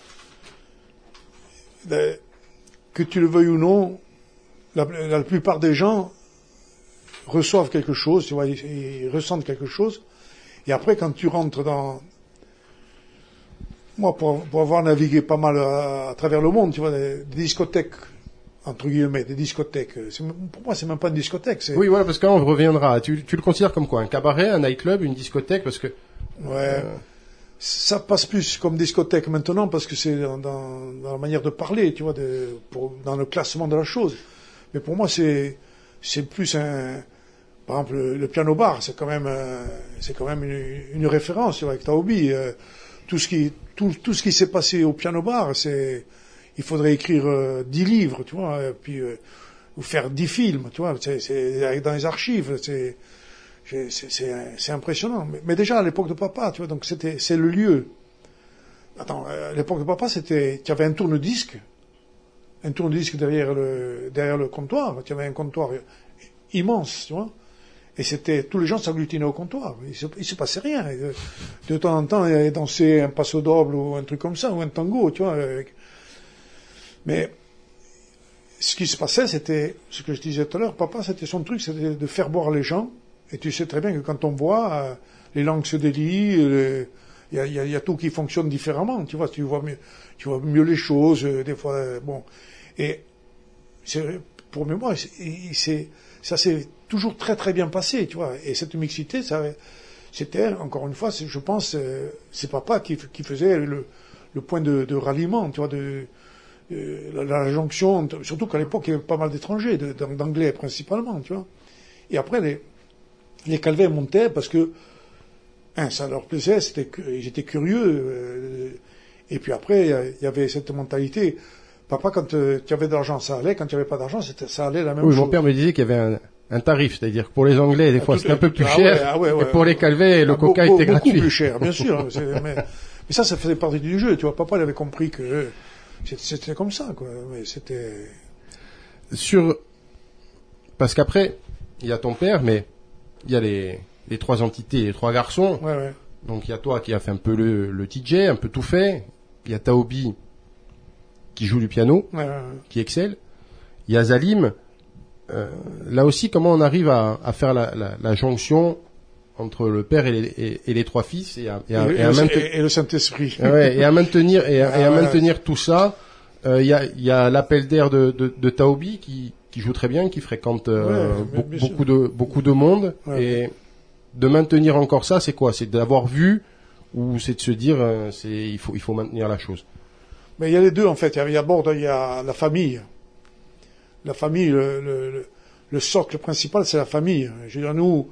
que tu le veuilles ou non, la, la plupart des gens reçoivent quelque chose, tu vois, ils, ils ressentent quelque chose. Et après, quand tu rentres dans... Moi, pour, pour avoir navigué pas mal à, à travers le monde, tu vois, des, des discothèques, entre guillemets, des discothèques. C'est, pour moi, c'est même pas une discothèque. C'est... Oui, voilà, parce qu'on reviendra. Tu, tu le considères comme quoi? Un cabaret, un nightclub, une discothèque, parce que... Ouais. Euh... Ça passe plus comme discothèque maintenant, parce que c'est dans, dans, dans la manière de parler, tu vois, de, pour, dans le classement de la chose. Mais pour moi, c'est, c'est plus un... Par exemple, le, le piano bar, c'est quand même, euh, c'est quand même une, une référence, tu vois, avec Taobi. Euh, tout ce qui, tout, tout ce qui s'est passé au piano bar, c'est, il faudrait écrire euh, dix livres, tu vois, et puis euh, ou faire dix films, tu vois. C'est, c'est dans les archives, c'est, c'est, c'est, c'est impressionnant. Mais, mais déjà à l'époque de papa, tu vois, donc c'était, c'est le lieu. Attends, à l'époque de papa, c'était, tu avais un tourne-disque, un tourne-disque derrière le, derrière le comptoir. Tu avais un comptoir immense, tu vois. Et c'était, tous les gens s'agglutinaient au comptoir. Il se, il se passait rien. De, de temps en temps, ils dansaient un passo doble ou un truc comme ça, ou un tango, tu vois. Avec... Mais, ce qui se passait, c'était, ce que je disais tout à l'heure, papa, c'était son truc, c'était de faire boire les gens. Et tu sais très bien que quand on boit, euh, les langues se délient, il y a, y, a, y a tout qui fonctionne différemment, tu vois. Tu vois mieux, tu vois mieux les choses, euh, des fois, euh, bon. Et, c'est, pour moi, c'est, c'est, ça s'est toujours très très bien passé, tu vois. Et cette mixité, ça, c'était encore une fois, c'est, je pense, euh, c'est papa qui, qui faisait le, le point de, de ralliement, tu vois, de, de la, la jonction. Surtout qu'à l'époque, il y avait pas mal d'étrangers, de, d'anglais principalement, tu vois. Et après, les, les Calvins montaient parce que, hein, ça leur plaisait, c'était, ils étaient curieux. Euh, et puis après, il y avait cette mentalité. Papa, quand euh, tu avais de l'argent, ça allait. Quand tu n'avais pas d'argent, c'était, ça allait la même oui, chose. Mon père me disait qu'il y avait un, un tarif, c'est-à-dire que pour les Anglais, des ah, fois, c'était un peu plus ah, cher. Ouais, ah, ouais, ouais, et pour ouais, les Calvins, le ah, coca beaucoup, était beaucoup gratuit. Beaucoup plus cher, bien sûr. mais, mais ça, ça faisait partie du jeu. Tu vois, papa, il avait compris que c'était, c'était comme ça, quoi. Mais c'était... Sur... Parce qu'après, il y a ton père, mais il y a les, les trois entités, les trois garçons. Ouais, ouais. Donc il y a toi qui a fait un peu le, le D J, un peu tout fait. Il y a Taobi qui joue du piano, ouais, ouais, ouais. qui excelle. Il y a Zalim. Euh, là aussi, comment on arrive à, à faire la, la, la jonction entre le père et les, et, et les trois fils et à, et à, et, et à le, mainten... et, et le Saint-Esprit. Ouais, et à maintenir et à, ah, et à ouais, maintenir ouais. tout ça. Il euh, y a, y a l'appel d'air de, de, de Taobi qui, qui joue très bien, qui fréquente euh, ouais, beaucoup, beaucoup de beaucoup de monde ouais. Et de maintenir encore ça, c'est quoi? C'est d'avoir vu ou c'est de se dire euh, c'est il faut il faut maintenir la chose. Mais il y a les deux en fait. Il y a, il y a, bon, il y a la famille. La famille, le, le, le, le socle principal, c'est la famille. Je veux dire, nous,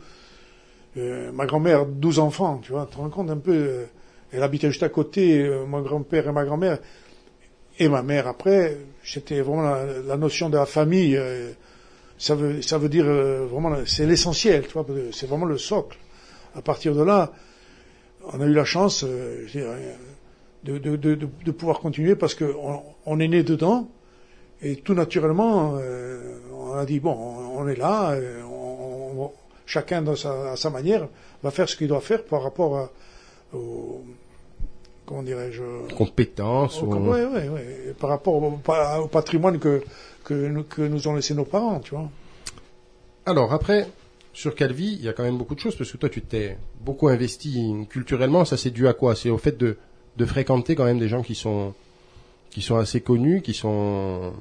euh, ma grand-mère, douze enfants, tu vois, tu te rends compte un peu, euh, elle habitait juste à côté, euh, mon grand-père et ma grand-mère, et ma mère après, c'était vraiment la, la notion de la famille, euh, ça veut, ça veut dire euh, vraiment, c'est l'essentiel, tu vois, c'est vraiment le socle. À partir de là, on a eu la chance, euh, je veux dire, de, de, de, de, de pouvoir continuer parce que on, on est né dedans. Et tout naturellement, euh, on a dit bon, on, on est là, on, on, chacun dans sa, à sa manière va faire ce qu'il doit faire par rapport à, au, comment dirais-je, compétences, au, ou... ouais, ouais, ouais, par rapport au, au patrimoine que, que que nous ont laissé nos parents, tu vois. Alors après, sur Calvi, il y a quand même beaucoup de choses parce que toi, tu t'es beaucoup investi culturellement. Ça, c'est dû à quoi? C'est au fait de de fréquenter quand même des gens qui sont qui sont assez connus, qui sont...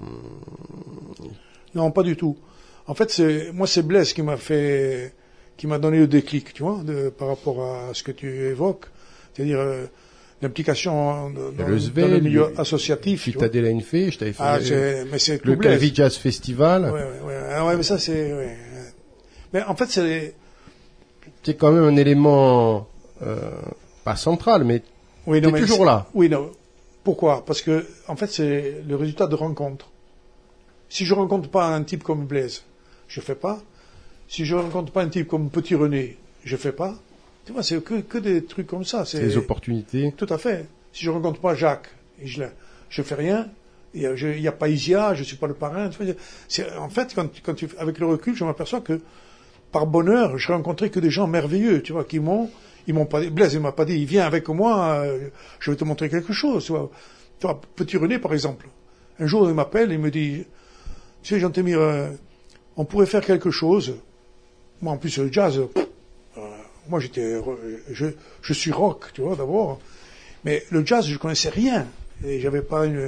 Non, pas du tout. En fait, c'est moi, c'est Blaise qui m'a fait, qui m'a donné le déclic, tu vois, de, par rapport à ce que tu évoques, c'est-à-dire euh, l'implication dans, dans, le, Svel, dans le milieu le, associatif. Citadel à une fée, je t'avais fait ah, le, c'est, mais c'est le Calvi Jazz Festival. Ouais, ouais, ouais. Ah, ouais, mais ça, c'est... Ouais. Mais en fait, c'est... C'est quand même un élément, euh, pas central, mais oui, non, t'es mais toujours là. Oui, non. Pourquoi? Parce que, en fait, c'est le résultat de rencontres. Si je rencontre pas un type comme Blaise, je fais pas. Si je rencontre pas un type comme Petit René, je fais pas. Tu vois, c'est que, que des trucs comme ça. C'est des opportunités. Tout à fait. Si je rencontre pas Jacques, je, je fais rien. Il n'y a, a pas Isia, je suis pas le parrain. C'est, en fait, quand, quand tu, avec le recul, je m'aperçois que, par bonheur, je rencontrais que des gens merveilleux, tu vois, qui m'ont, ils m'ont pas dit, Blaise, il m'a pas dit, viens avec moi, euh, je vais te montrer quelque chose, tu vois. Tu vois, Petit René, par exemple. Un jour, il m'appelle, il me dit, tu sais, Jean-Témir, euh, on pourrait faire quelque chose. Moi, en plus, le jazz, pff, euh, moi, j'étais, je, je suis rock, tu vois, d'abord. Mais le jazz, je connaissais rien. Et j'avais pas une,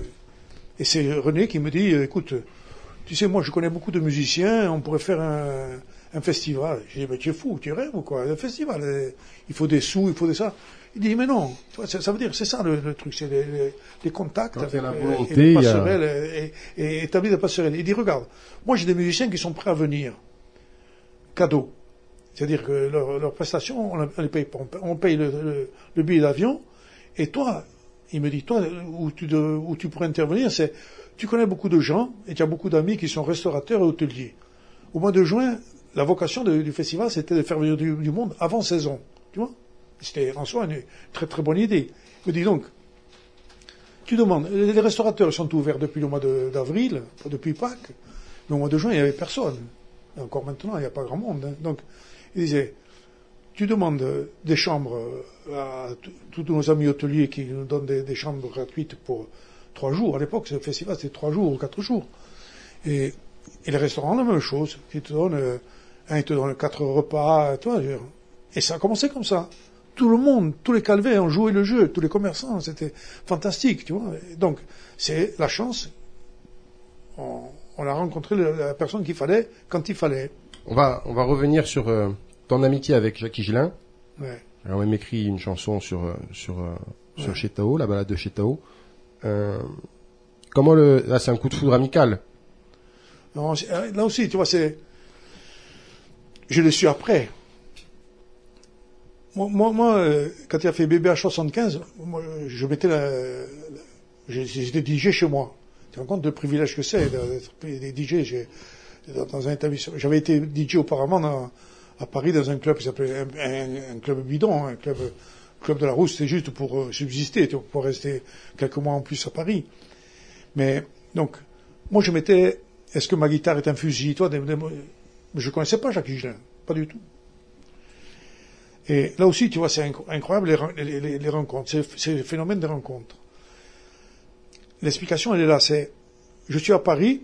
et c'est René qui me dit, écoute, tu sais, moi, je connais beaucoup de musiciens, on pourrait faire un, un festival. J'ai dit, mais tu es fou, tu rêves ou quoi? Un festival, il faut des sous, il faut des ça. Il dit, mais non, ça, ça veut dire, c'est ça le, le truc, c'est les, les, les contacts avec, la volonté, et les a... passerelles, et, et établir des passerelles. Il dit, regarde, moi j'ai des musiciens qui sont prêts à venir. Cadeau. C'est-à-dire que leurs leur prestations, on ne les paye pas. On paye le, le, le billet d'avion, et toi, il me dit, toi, où tu, de, où tu pourrais intervenir, c'est, tu connais beaucoup de gens, et tu as beaucoup d'amis qui sont restaurateurs et hôteliers. Au mois de juin, la vocation de, du festival, c'était de faire venir du, du monde avant saison. Tu vois? C'était en soi une très très bonne idée. Il me dit donc, tu demandes, les restaurateurs sont ouverts depuis le mois de, d'avril, depuis Pâques, mais au mois de juin, il n'y avait personne. Et encore maintenant, il n'y a pas grand monde. Hein. Donc, il disait, tu demandes des chambres à tous nos amis hôteliers qui nous donnent des, des chambres gratuites pour trois jours. À l'époque, ce festival, c'était trois jours ou quatre jours. Et, et les restaurants, la même chose. Ils te donnent, un, ils te donnent quatre repas, tu vois. Et ça a commencé comme ça. Tout le monde, tous les Calvais ont joué le jeu, tous les commerçants, c'était fantastique, tu vois. Et donc, c'est la chance. On, on a rencontré le, la personne qu'il fallait, quand il fallait. On va, on va revenir sur euh, ton amitié avec Jacques Higelin. Ouais. On a même écrit une chanson sur euh, sur euh, sur Ouais. Chetao, la balade de Chetao. Euh, comment le, là, c'est un coup de foudre amical. Non, là aussi, tu vois, c'est, je l'ai su après. Moi, moi, moi, quand il a fait B B H soixante-quinze, moi, je mettais la, j'étais D J chez moi. Tu te rends compte du privilège que c'est d'être D J j'ai, dans un établissement. J'avais été D J auparavant dans, à Paris dans un club qui s'appelait un, un, un club bidon, un club, club de la Rousse. C'était juste pour subsister, pour rester quelques mois en plus à Paris. Mais donc, moi, je mettais. Est-ce que ma guitare est un fusil, toi, des, des, je connaissais pas Jacques Higelin, pas du tout. Et là aussi, tu vois, c'est incroyable les, les, les rencontres, c'est, c'est le phénomène des rencontres. L'explication, elle est là, c'est, je suis à Paris,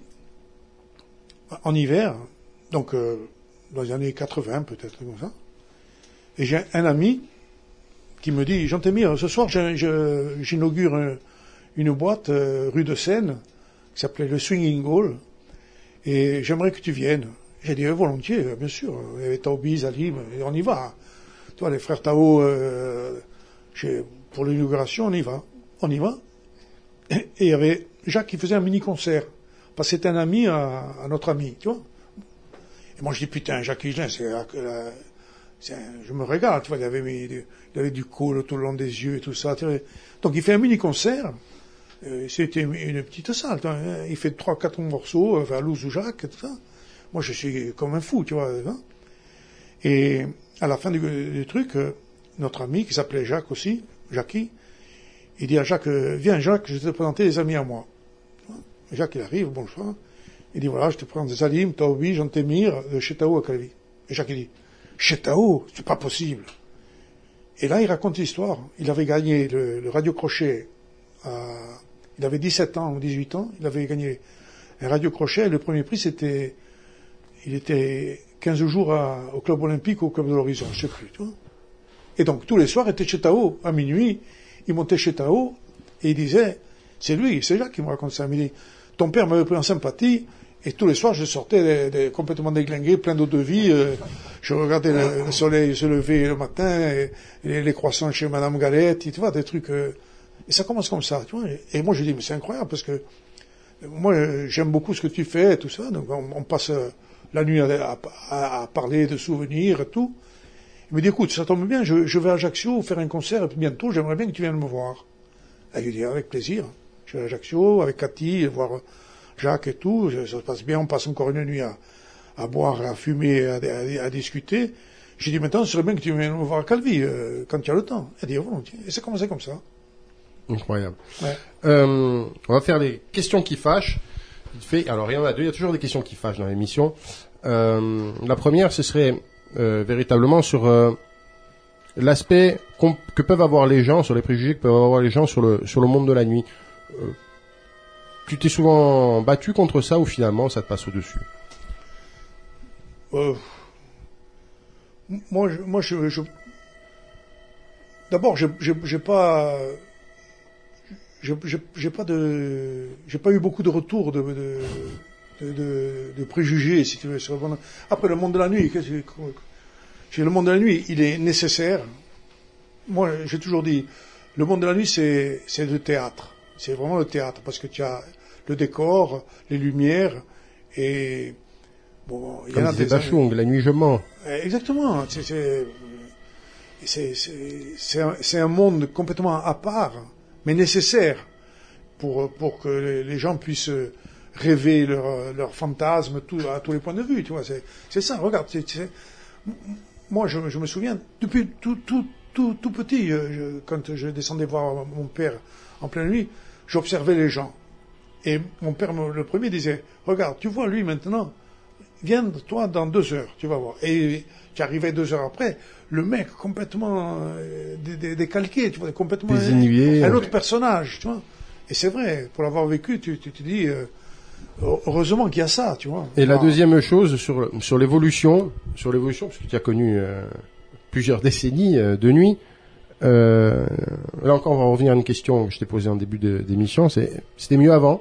en hiver, donc euh, dans les années quatre-vingts peut-être, comme ça, et j'ai un ami qui me dit, Jean-Témir, ce soir, je, je, j'inaugure un, une boîte euh, rue de Seine, qui s'appelait le Swinging Hall, et j'aimerais que tu viennes. J'ai dit, euh, volontiers, bien sûr, il y avait Taobi, Zalim, et on y va. Tu vois, les frères Tao, euh, chez, pour l'inauguration, on y va. On y va. Et il y avait Jacques qui faisait un mini-concert. Parce que c'était un ami à, à notre ami, tu vois. Et moi, je dis, putain, Jacques Higelin, c'est, euh, c'est un, je me regarde, tu vois, il avait, mis, il avait du col tout le long des yeux et tout ça. Tu vois. Donc, il fait un mini-concert. Euh, c'était une petite salle. Tu vois, hein. Il fait trois, quatre morceaux, enfin, Louz ou Jacques, tout ça. Moi, je suis comme un fou, tu vois. Hein. Et à la fin du, du truc, euh, notre ami, qui s'appelait Jacques aussi, Jackie, il dit à Jacques, euh, viens Jacques, je vais te présenter des amis à moi. Jacques, il arrive, bonsoir. Il dit, voilà, je te présente Zalim, Taobi, Jean-Témir, de Chetao à Calvi. Et Jacques, il dit, Chetao, c'est pas possible. Et là, il raconte l'histoire. Il avait gagné le, le radio-crochet, à, il avait dix-sept ans ou dix-huit ans, il avait gagné un radio-crochet, et le premier prix, c'était, il était quinze jours à, au club olympique ou au club de l'Horizon, je sais plus, tu vois. Et donc, tous les soirs, il était chez Tao, à minuit, il montait chez Tao, et il disait, c'est lui, c'est Jacques qui me raconte ça, il me dit, ton père m'avait pris en sympathie, et tous les soirs, je sortais des, des, complètement déglingué, plein d'eau de vie, euh, je regardais le, le soleil se lever le matin, et, et les croissants chez Madame Galette, tu vois, des trucs, euh, et ça commence comme ça, tu vois. Et, et moi, je dis, mais c'est incroyable, parce que, moi, j'aime beaucoup ce que tu fais, et tout ça, donc on, on passe la nuit à, à, à parler de souvenirs et tout. Il me dit, écoute, ça tombe bien, je, je vais à Ajaccio faire un concert, et puis bientôt, j'aimerais bien que tu viennes me voir. Et je lui dis, avec plaisir. Je vais à Ajaccio, avec Cathy, voir Jacques et tout, ça se passe bien, on passe encore une nuit à, à boire, à fumer, à, à, à discuter. J'ai dit, maintenant, ce serait bien que tu viennes me voir à Calvi, euh, quand tu as le temps. Elle dit, volontiers. Et c'est commencé comme ça. Incroyable. Ouais. Euh, on va faire les questions qui fâchent. Vite fait. Alors, il y en a deux. Il y a toujours des questions qui fâchent dans l'émission. Euh, la première, ce serait euh, véritablement sur euh, l'aspect qu'on- que peuvent avoir les gens, sur les préjugés que peuvent avoir les gens sur le sur le monde de la nuit. Euh, tu t'es souvent battu contre ça ou finalement ça te passe au-dessus? Euh, moi, je, moi, je, je- d'abord, j'ai, j'ai, j'ai pas, j'ai, j'ai, j'ai pas de, j'ai pas eu beaucoup de retours de, de, de, de, de préjugés, si tu veux. Sur le monde. Après, le monde de la nuit, qu'est-ce que- j'ai le monde de la nuit, il est nécessaire. Moi, j'ai toujours dit, le monde de la nuit, c'est, c'est le théâtre. C'est vraiment le théâtre, parce que tu as le décor, les lumières, et bon, il y en Comme a disait des Bachung, la nuit je mens. Euh, Exactement. C'est, c'est, c'est, c'est, c'est un, c'est un monde complètement à part, mais nécessaire pour, pour que les, les gens puissent rêver leurs leur fantasmes tout, à tous les points de vue. Tu vois, c'est, c'est ça. Regarde, c'est, c'est, moi, je, je me souviens, depuis tout, tout, tout, tout petit, euh, je, quand je descendais voir mon père en pleine nuit, j'observais les gens. Et mon père, me- le premier, disait, regarde, tu vois lui maintenant, viens toi dans deux heures, tu vas voir. Et tu arrivais deux heures après, le mec complètement euh, dé- dé- décalqué, tu vois, complètement Désinué, un ouais. autre personnage, tu vois. Et c'est vrai, pour l'avoir vécu, tu tu te dis, euh, heureusement qu'il y a ça, tu vois. Et la Ah. deuxième chose sur le- sur l'évolution, sur l'évolution, parce que tu as connu euh, plusieurs décennies euh, de nuit. Euh, là encore, on va revenir à une question que je t'ai posée en début de- d'émission. C'est, c'était mieux avant.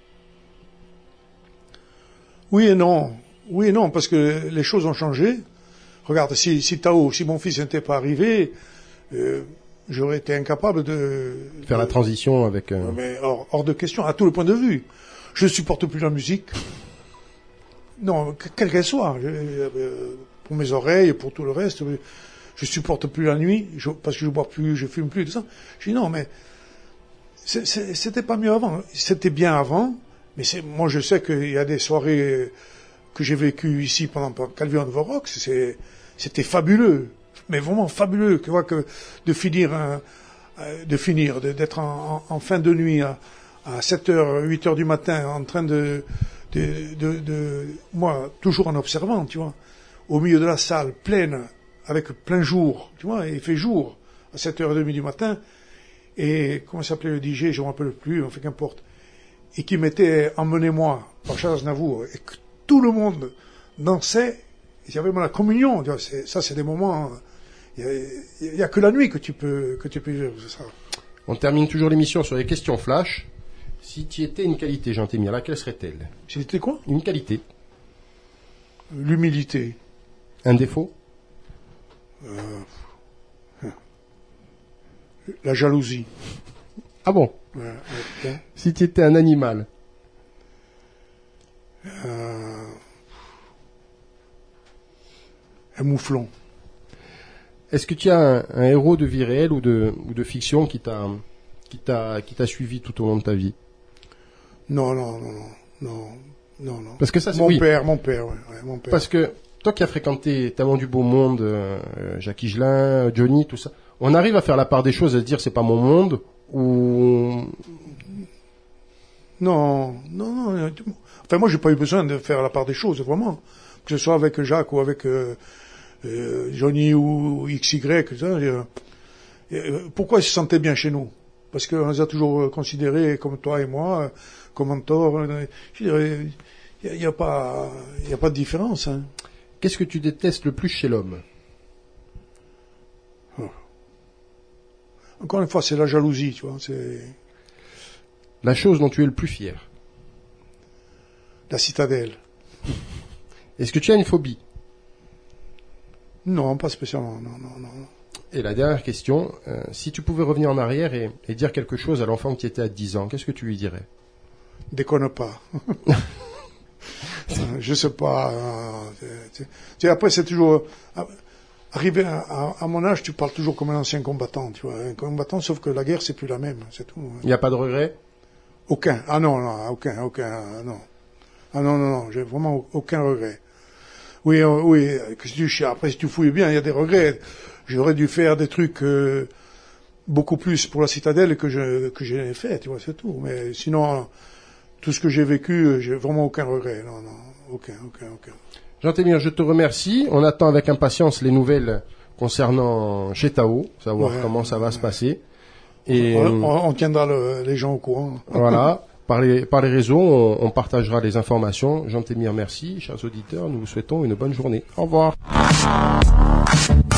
Oui et non. Oui et non, parce que les choses ont changé. Regarde, si, si Tao, si mon fils n'était pas arrivé, euh, j'aurais été incapable de... Faire de- la transition avec. euh, Mais hors, hors de question, à tous les points de vue. Je ne supporte plus la musique. Non, que- quelle qu'elle soit. Je- euh, pour mes oreilles, pour tout le reste, je supporte plus la nuit, je- parce que je bois plus, je fume plus, tout ça. Je dis non, mais c'est- c'est- c'était pas mieux avant. C'était bien avant, mais c'est, moi je sais qu'il y a des soirées que j'ai vécues ici pendant Calvion de Vorox, c'est, c'était fabuleux, mais vraiment fabuleux. Tu vois que de finir, un- euh, de finir, de- d'être en, en- en fin de nuit à, à sept heures, huit heures du matin, en train de, de, de, de- moi toujours en observant, tu vois, au milieu de la salle pleine, avec plein jour, tu vois, il fait jour à sept heures trente du matin. Et comment s'appelait le D J, je ne me rappelle plus, enfin qu'importe, et qui mettait Emmenez-moi par Charles Aznavour, et que tout le monde dansait, il y avait la communion, tu vois, c'est, ça c'est des moments, il n'y a, a que la nuit que tu peux, que tu peux vivre ça. On termine toujours l'émission sur les questions flash. Si tu étais une qualité, Jean-Témir, laquelle serait-elle? C'était quoi? Une qualité. L'humilité. Un défaut? La jalousie. Ah bon? Ouais, ouais, ouais. Si tu étais un animal? Euh, un mouflon. Est-ce que tu as un, un héros de vie réelle ou de, ou de fiction qui t'a, qui t'a, qui t'a suivi tout au long de ta vie? Non, non, non, non, non, non, non. Parce que ça, c'est Mon oui. père, mon père, ouais, ouais, mon père. Parce que toi qui as fréquenté tellement du beau monde, euh, Jacques Higelin, Johnny, tout ça, on arrive à faire la part des choses, à se dire c'est pas mon monde, ou Non, non, non. Enfin, moi, j'ai pas eu besoin de faire la part des choses, vraiment. Que ce soit avec Jacques ou avec euh, euh, Johnny ou X Y, tout ça. Euh, euh, pourquoi ils se sentaient bien chez nous? Parce qu'on les a toujours considérés, comme toi et moi, euh, comme mentors. Euh, je dirais, il n'y a, y a pas, il y a pas de différence. Hein. qu'est-ce que tu détestes le plus chez l'homme? Encore une fois, c'est la jalousie, tu vois. C'est La chose dont tu es le plus fier? la citadelle. Est-ce que tu as une phobie? Non, pas spécialement. Non, non, non. Et la dernière question, euh, si tu pouvais revenir en arrière et, et dire quelque chose à l'enfant qui était à dix ans, qu'est-ce que tu lui dirais? Déconne pas. Je sais pas. euh, tu sais, après, c'est toujours... euh, Arrivé à, à, à mon âge, tu parles toujours comme un ancien combattant, tu vois. Un combattant, sauf que la guerre, c'est plus la même, c'est tout. Il n'y a pas de regret? Aucun. Ah non, non, aucun, aucun, ah non. Ah non, non, non, j'ai vraiment aucun regret. Oui, euh, oui, que si tu, après, si tu fouilles bien, il y a des regrets. J'aurais dû faire des trucs... Euh, beaucoup plus pour la citadelle que je que j'ai fait, tu vois, c'est tout. Mais sinon, tout ce que j'ai vécu, j'ai vraiment aucun regret. Non, non, aucun, aucun, aucun. Jean-Témir, je te remercie. On attend avec impatience les nouvelles concernant Chetao, savoir ouais, comment ça va ouais. se passer. Et on, on, on tiendra le, les gens au courant. Voilà. Par les, par les réseaux, on, on partagera les informations. Jean-Témir, merci. Chers auditeurs, nous vous souhaitons une bonne journée. Au revoir.